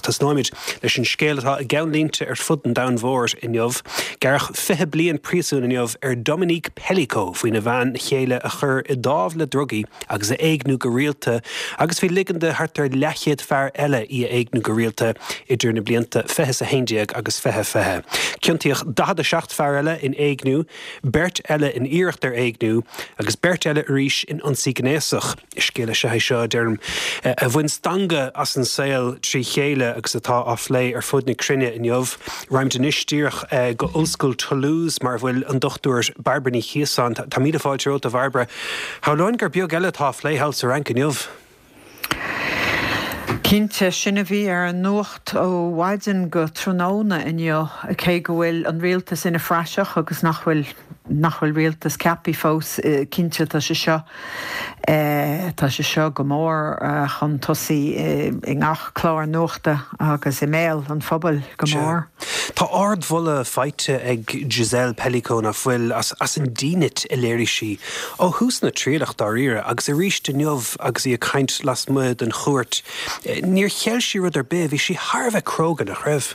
Tás nóid leis an scéalatá a gceanlínte fud an damhór in jobh, garach 5 bliain príosún in jobh Dominique Pellico faoin na bhean chéile a chur I dámh le drogaí agus a éagnú go rialta, agus bhí ligande hartar lechiad fear eile I éagnú go rialta idir na blianta 21 agus 25. Cinntíoch 17 fear eile in éagnú, bert eile in iirecht éagnú, agus bert eile arís in ansígnéasach. Scéile se seo derm a bhain stanga as an saoil trí chéile agus atá á phlé fud na crinne in jobh, raimte nistíoch go Ulscoil Toulouse mar bhfuil an dochtúir Barbara ní Chiasan, tá míad a fáilte óta Barbara. How láin gur beag eile tá phléhall sa rank in jobh? Cínte sinna bhí an nuacht ó Waidin go tróna in jo a cé go bhfuil an rialtas ina freiseach agus nach bhfuil rialtas ceapí fós cínte tá sé seo go mór chun tosaí I ngach chlár nuachta agus email an phobal go mór. Tá ardmhola feite ag Giselle Pellico na bhfuil as an dínit I léirí sí ó hús na tríalach dá riire agus a rís den jobh agus í a caint las muid an chuirt. Níor cheall sí rud ar bith, bhí sí tharbheith crógan a chreibh.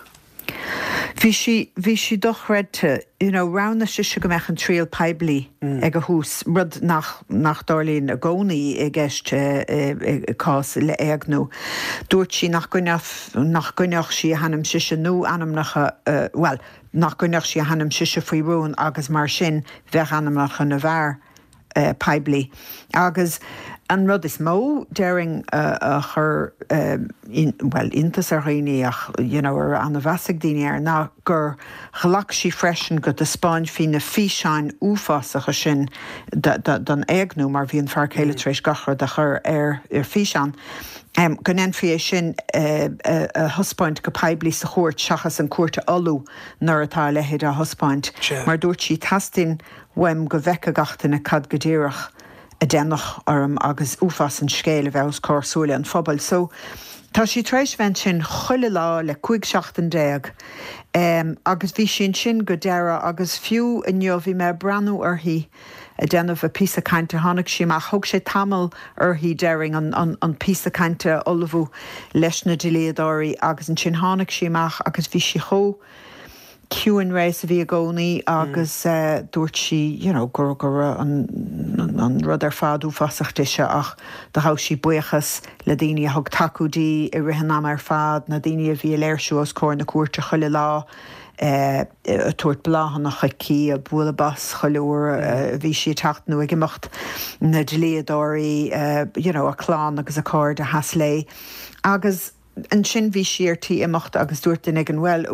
Bhí si dochreidte, rana si go meach an tríal peblií ag a hús rud nach dálíonn a gcónaí I gceiste cás le éagnú. Dúirt sí nach gcuineach sí a hanam siise nó anamnacha, nach gcuineach sí a hanam siise faoi rún agus mar sin bheith anamnacha na bhar peblií. Agus an rud is mó dearing a chur intas ar réíach ar an bheasag daine ar ná gur chalach sí freisin go a Spáin fi na físeáin úfásacha sin don éagnú mar bhí an fear céile trééis gachar de chur ar físeán. Go nenfié sin a thuspáint go peblií sa chóirt seachas an cuairte olú nuair atá lehéad a thuspáint. Mar dúirt sí tastin weim go bheice gachtain a cad go ddíireach a dénach orm agus úfas an scéile bheiths córsúla an phobal. So tá sí tréis bhain sin chuile lá le 5-7 agus bhí sin go deire agus fiú inniu bhí me breanú orthaí a déanamh a pí a cainte tháinig sí mar thug sé tamil orthaí dearing an pí a cainte olbhú leis na diléadáirí agus an sin tháinig síach agus bhí si cho ciúin rééis a bhí a gcónaí agus dúirt sí gur an rud ar fadú fasachtaise ach de há sí buchas le daoine a thug takeúdaí I rihanam ar fad na daoine a bhí léirsú os cóir na cuairte chuile lá a tuairt bláhan nach chaí a bula bas choúir bhí si tachtnú ag imeacht na diléadáirí a chlán agus a cóir de has lé. Agus an sin bhí siartí imeacht agus dúirt in ag an bhfuil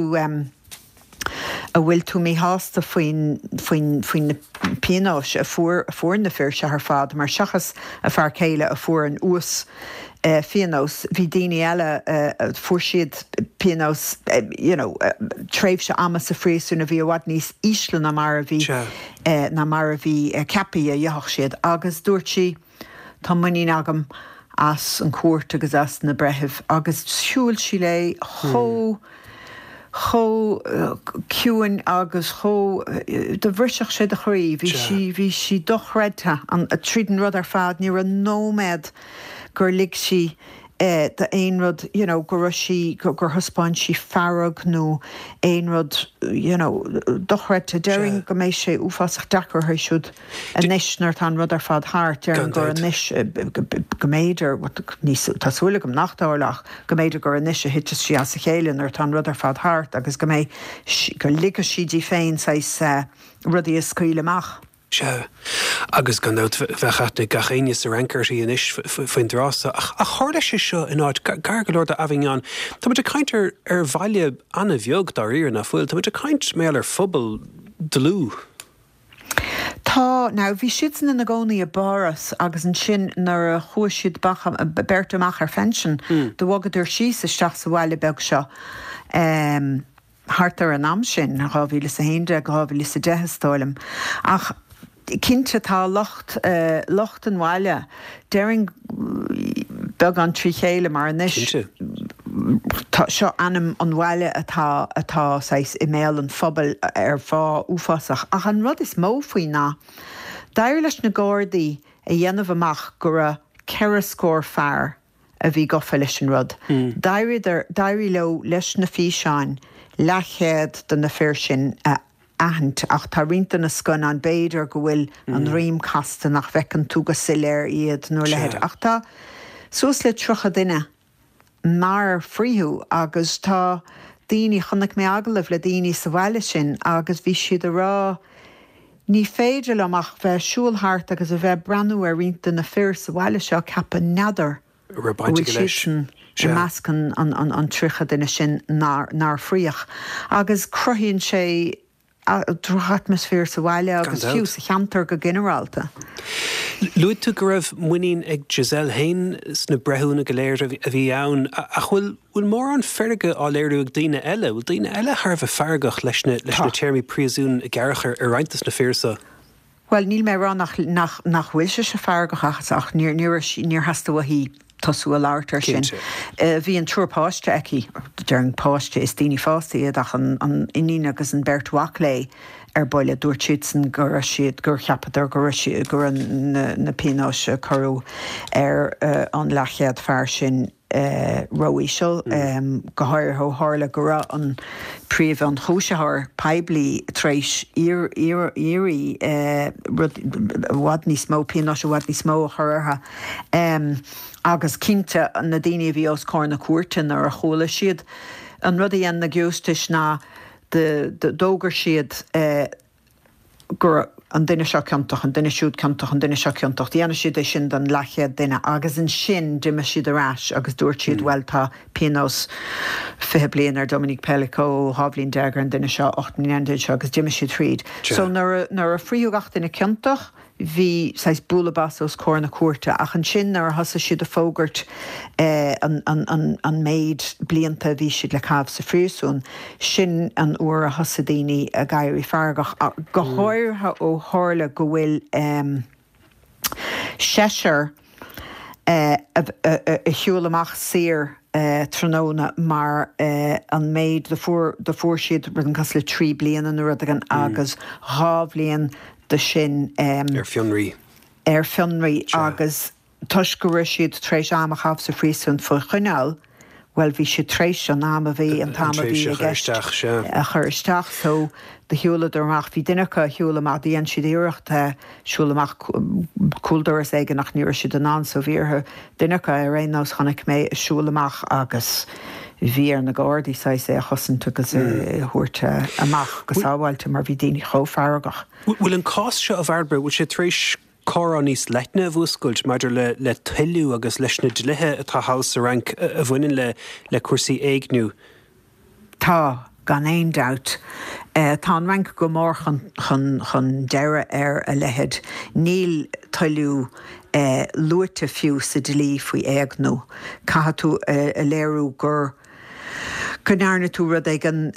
a bhfuil tú mí hásta faoin na pianáis a fuair na fear se ar fad mar seachas a fear céile a fuair an ús pianós bhí daoine eile fuair siad pianós tréimh se amas a phríosún a bhí bhhad níos ísle na mar a bhí cepaí a dheoch siad agus dúirt sí tá muí agam as an cuairt agus as na brethimh agus siúil sí le cho ciúin agus cho de bhriseach sé de choí bhí si dochreidte an a tríden rud ar fad ní a nóméad gur lig si de éon rud gur thuspáin si farrag nó éon rud dochreidte dearing go mééis sé úfasach dechar thu siúd a nisnar tá rud ar fad thart dearing gur nis go méidir níos tásúla gom nachtáirlach go méidir gur níos a hitte sí as a chéilean ar tá rud ar fad thart agus go méid gur liga siadí féin sa rudí a scaoileach. Se agus gan bheitchatna gachéine sa rancairtí inis faoin drása a cháda sé seo in áid gar go Lord a Avignon. Tá muid a caint ar bhaile anna bheog dá riar na fuil, tá muid a caint méall ar phobal delú. Tá ná bhí siúsan na gcónaí a baras agus an sin nar a chuair siad bacham bertamach ar fensin do bhagadidir síos isteach sa bhaile beag seo. Hartar an am sin a gábhí sa héinde a gábhí sa dehastáilm ach cinnte tá locht an bhaile dearing beag an trí chéile mar anis seo anam an bhaile atá sais email an phobal ar bhá úfasach ach an rud is mó faoi ná dair leis na gáirdaí a dhéanamh amach gur a ceire scór fearr a bhí gofa leis an rud. Dairí le leis na físeáin lechéad den na fér sin ahant ach tá rianta na scon an béidir go bhfuil an rím casta nach bhecin tú go siléir iad nó lehead. Ach tá suas le trocha duine mar fríú agus tá daoine chunaic mé agalah le daoine sa bhaile sin agus bhí siad a rá ní féidir amach bheith siúlthart agus a bheith breanú ar rianta na fér sa bhaile seo cappa neadar bhfuil sin meascan an tricha duine sin nar fríoch. Agus cruthíonn sé droch atmosfér sa bhaile agus fiú sa cheantar go generalta. Luid tú go raibh muín ag Giselle Hain sna brethúna go léir a bhí ann a bhfuil mór an ferige á léirú ag daoine eile, bhfuil daoine eile tharbh feargach leis na téirmí príosún a gcearachar ar reintas na féarsa. Well, níl mé rá nach bhfuil se feargach ach níor hasasta bhí tosú a láirtar sin. Bhí an túrpáiste aici, dearan páiste is daoine fástaí ach an iní agus an Berthaach lé ar boile dúirt siad san gur siad gur cheapadar gur na pínáise choú ar an lechead fear sin roí seo go háir ó hála go raibh an príomh an chúiseathir peblií tréis írí bhhad níos mó pínáise bhhad níos mó churtha agus cinnte na daoine bhí os cór na cuairtain ar a chola siad an rud a dhéann na gceústais ná de dógur siad gur an duine seo ceantach, an duine siúd ceantach, an duine seo ceantach. Dhéana siad é sin den lechead duine agus an sin duime siad arás agus dúirt siad bhfuiltá pianos 5 bliain ar Dominic Pellico, Hábhlín Deagar an duine seo 8 seo agus duime siad tríd. So nar a phríúgach duine ceantach hí sais búlabas os cór na cuairte ach an sin ar hasa siad a fógart an méid blianta bhí siad le cabh sa phríosún sin an uair a hasa daoine a gaiirí feargach go háirtha ó hála go bhfuil séisiir a hiúlamach sír tróna mar an méid de fuór siad rud an cos le 3 bliain an rud agus Hábhlíon de sin ar fionraí agus tuis go raibh siad tréis amach cabh sa phríosún fa chuineáil well bhí siad tréis an am a bhí an tam a bhí a chuiristeach so de hiúladúach bhí duinecha hiúlamach dhéon siad iireachta siúlamach cúldoras éige nach níir siad an an so bhíortha duinecha a réonás chonig mé siúlamach agus bhí ar na gádaí sa sé a chosann tugus thuirte amach go sábhailte mar bhí daoine chomhfeargach. Bhfuil an cás seo a bharbe bhfuil sé tréis córán níos leitne a bhúscailt maidir le tuilú agus leis na dlithe atá hás a rank a bhaineann le cuasaí éignú. Tá gan éon doubt. Tá an rank go mór chun deire ar a lehead níl tuilú luirte fiú sa dlí faoi éagnú. Caithe tú a léirú gur Cynarna tú rud ag an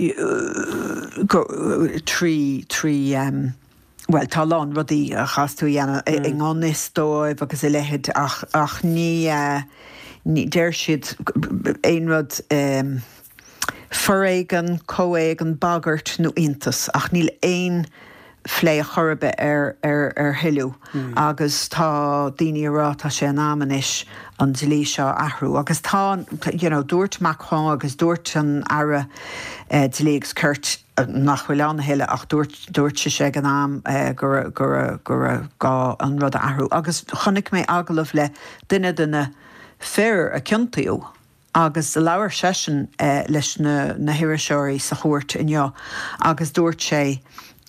trí well, tá lán rudaí a chasú dhéana ag anis dóibh agus i lehead ach ní déir siad éon rud foréigen, cóéigen, bagart nó intas ach níl éon phlé chorbe ar hiú agus tá daoine rá tá sé an amanis an dlí seo ahrú agus tá dúirt Macron agus dúirt an ara dlígus Kurt nach bhfuil an heile ach dúirt sé an am gur gá an rud ahrú agus chonig mé agalah le duine fér a cinntaíú agus de leabhar sesin leis na hiiriseoirí sa chuairt inneo agus dúirt sé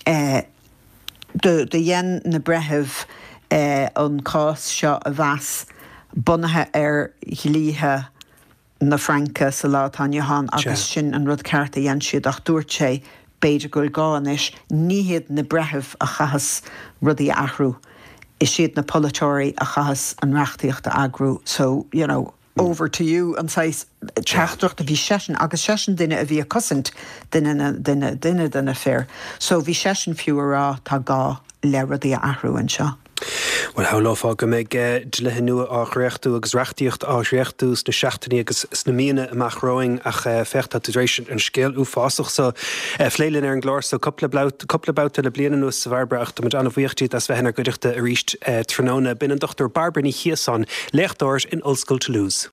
de dhéan na brethebh an cás seo a bheas bunathe ar líthe na Franca sa látá Johan agus sin an rud ceart a dhéan siad ach dúirt sé beidir go gáis níhiad na brethebh a chahas rudí ahrú is siad na polytóirí a chahas an reachtaíocht a agrú so over to you an sais teachtracht a bhí sesin agus sesin duine a bhí a cosint duine fér. So bhí sesin fiúrá tá gá le rudí a ahrú an seo. Well, how láfá go méid dlithe nua áchreachtú agus reachtaíocht áreachtú na seachtaí agus sna míana amach roing ach fechtá éis an scéal ú fásach so phléilinn ar an glár so coppla bouta le bliana nuas sa bharbeachta mar anna bhuiochttaí as bheitna goireachta a ríist tróna bin an Dr. Barbara ní Chiasan, leachtáir in Ollscoil Toulouse.